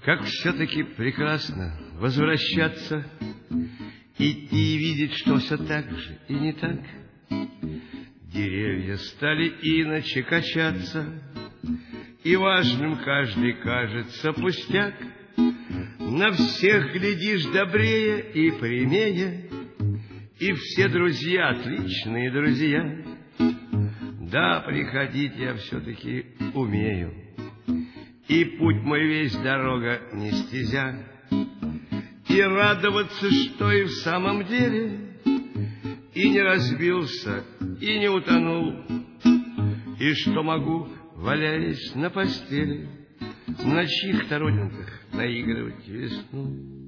Как все-таки прекрасно возвращаться, идти и видеть, что все так же и не так. Деревья стали иначе качаться, и важным каждый кажется пустяк. На всех глядишь добрее и прямее, и все друзья отличные друзья. Да, приходить я все-таки умею, и путь мой весь дорога не стезя. И радоваться, что и в самом деле и не разбился, и не утонул, и что могу, валяясь на постели, на чьих-то родинках наигрывать весну.